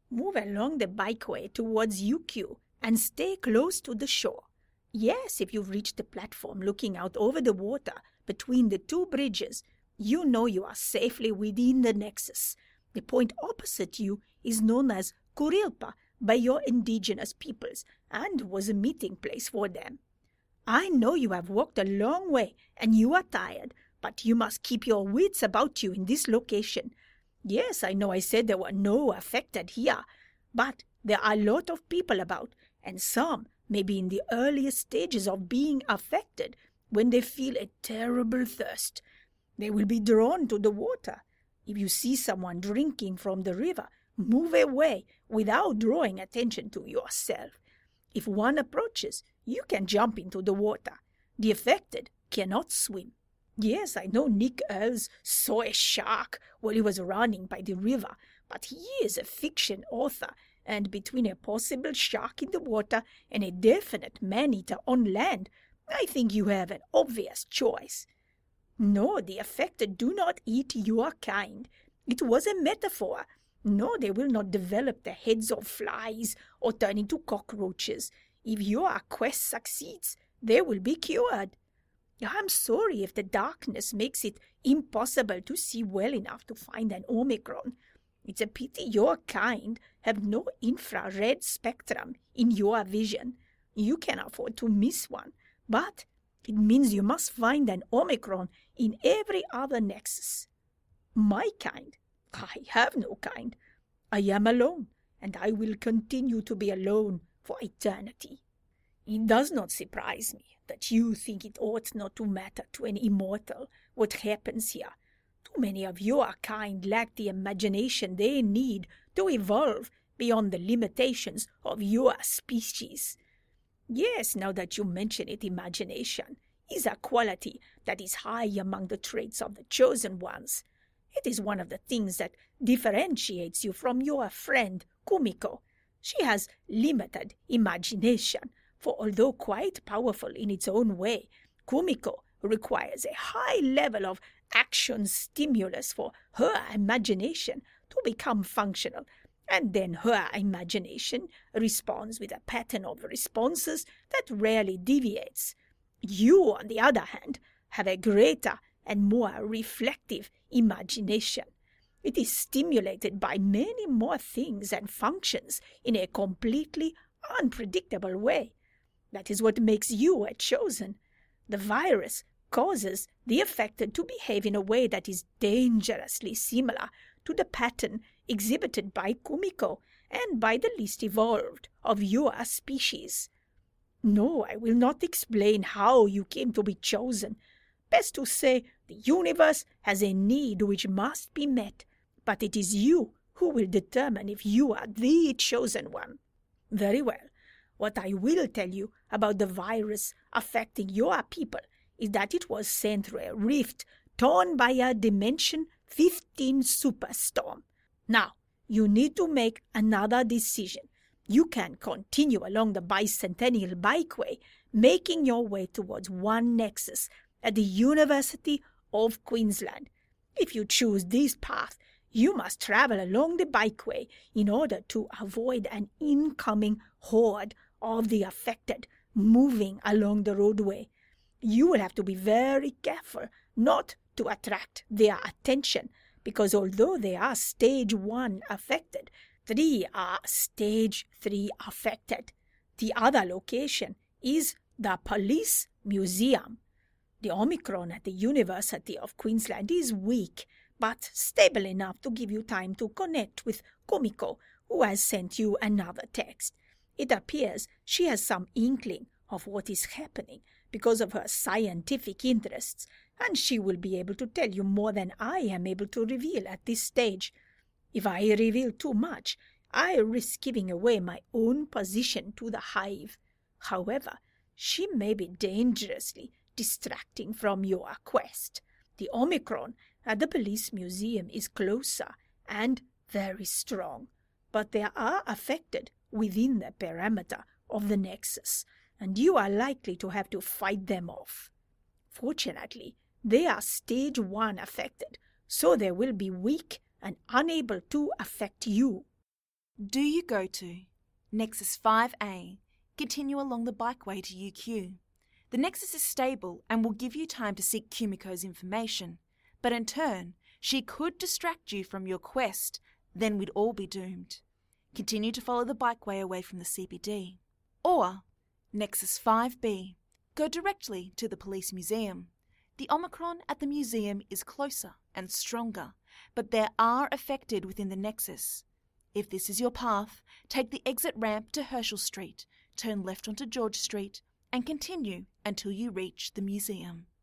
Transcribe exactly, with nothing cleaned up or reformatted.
Move along the bikeway towards U Q and stay close to the shore. Yes, if you've reached the platform looking out over the water between the two bridges, you know you are safely within the nexus. The point opposite you is known as Kurilpa by your indigenous peoples and was a meeting place for them. I know you have walked a long way and you are tired, but you must keep your wits about you in this location. Yes, I know I said there were no affected here, but there are a lot of people about, and some may be in the earliest stages of being affected when they feel a terrible thirst. They will be drawn to the water. If you see someone drinking from the river, move away without drawing attention to yourself. If one approaches, you can jump into the water. The affected cannot swim. Yes, I know Nick Earls saw a shark while he was running by the river, but he is a fiction author, and between a possible shark in the water and a definite man-eater on land, I think you have an obvious choice. No, the affected do not eat your kind. It was a metaphor. No, they will not develop the heads of flies or turn into cockroaches. If your quest succeeds, they will be cured. I'm sorry if the darkness makes it impossible to see well enough to find an Omicron. It's a pity your kind have no infrared spectrum in your vision. You can afford to miss one, but it means you must find an Omicron in every other nexus. My kind? I have no kind. I am alone, and I will continue to be alone for eternity. It does not surprise me that you think it ought not to matter to an immortal what happens here. Too many of your kind lack the imagination they need to evolve beyond the limitations of your species. Yes, now that you mention it, imagination is a quality that is high among the traits of the chosen ones. It is one of the things that differentiates you from your friend Kumiko. She has limited imagination, for although quite powerful in its own way, Kumiko requires a high level of action stimulus for her imagination to become functional, and then her imagination responds with a pattern of responses that rarely deviates. You, on the other hand, have a greater and more reflective imagination. It is stimulated by many more things and functions in a completely unpredictable way. That is what makes you a chosen. The virus causes the affected to behave in a way that is dangerously similar to the pattern exhibited by Kumiko and by the least evolved of your species. No, I will not explain how you came to be chosen. Best to say the universe has a need which must be met, but it is you who will determine if you are the chosen one. Very well. What I will tell you about the virus affecting your people is that it was sent through a rift torn by a Dimension fifteen superstorm. Now, you need to make another decision. You can continue along the bicentennial bikeway, making your way towards one nexus at the University of Queensland. If you choose this path, you must travel along the bikeway in order to avoid an incoming horde of the affected moving along the roadway. You will have to be very careful not to attract their attention, because although they are stage one affected, three are stage three affected. The other location is the police museum. The Omicron at the University of Queensland is weak, but stable enough to give you time to connect with Kumiko, who has sent you another text. It appears she has some inkling of what is happening because of her scientific interests, and she will be able to tell you more than I am able to reveal at this stage. If I reveal too much, I risk giving away my own position to the hive. However, she may be dangerously distracting from your quest. The Omicron at the police museum is closer and very strong, but they are affected within the perimeter of the nexus, and you are likely to have to fight them off. Fortunately, they are stage one affected, so they will be weak and unable to affect you. Do you go to Nexus five A, continue along the bikeway to U Q. The Nexus is stable and will give you time to seek Kumiko's information, but in turn, she could distract you from your quest, then we'd all be doomed. Continue to follow the bikeway away from the C B D. Or Nexus five B, go directly to the police museum. The Omicron at the museum is closer and stronger, but there are affected within the Nexus. If this is your path, take the exit ramp to Herschel Street, turn left onto George Street, and continue until you reach the museum.